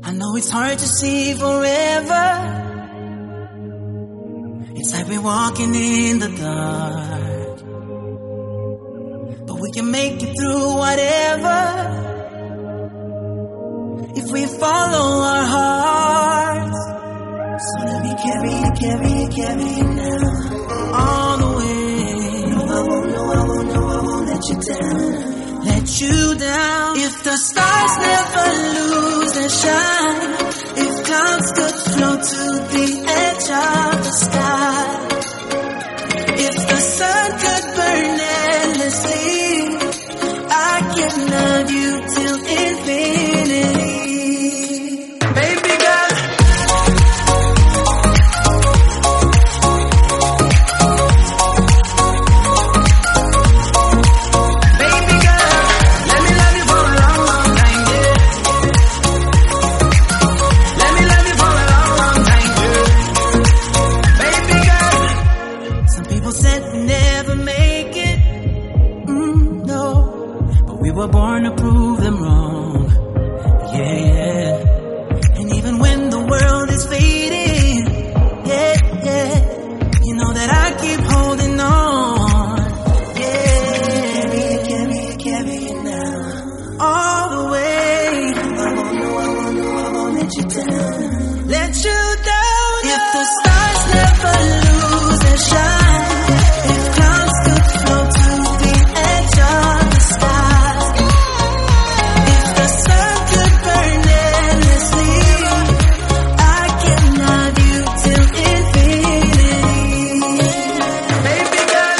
I know it's hard to see forever. It's like we're walking in the dark, but we can make it through whatever if we follow our hearts. So let me carry you now, all the way. No, I won't let you down. Let you down. If the stars never lose their shine, if clouds could float to the edge of the sky, if the sun could burn endlessly, I can love you till infinity. Baby girl, baby girl, let me love you for a long, long time, yeah. Let me love you for a long, long time, yeah. Baby girl, some people said we never make it, no, but we were born to prove them wrong, yeah. And even when the world is fading, yeah, you know that I keep holding on, yeah. Carry you now, all the way. I won't let you down. Let you down. If the stars never lose their shine, if clouds could float to the edge of the sky, if the sun could burn endlessly, I can love you till infinity. Baby girl,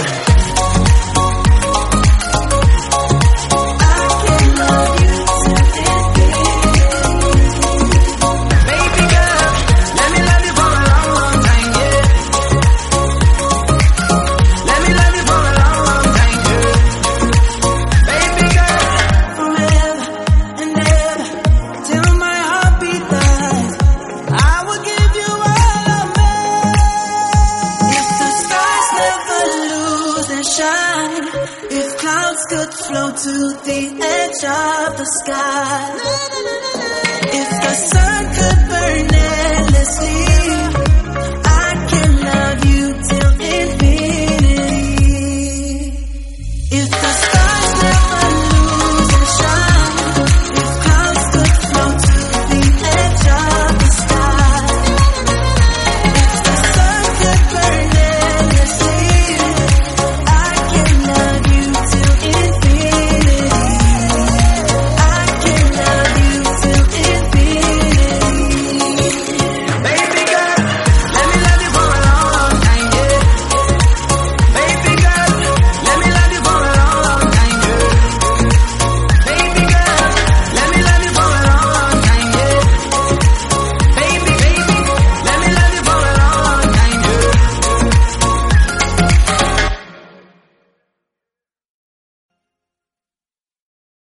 I can love you till infinity. Baby girl, let me love you for a long, long time, yeah. Let me love you for a long, long time, yeah. Baby girl, forever and ever, till my heartbeat dies, I will give you all of me. If the stars never lose their shine, if clouds could float to the edge of the sky,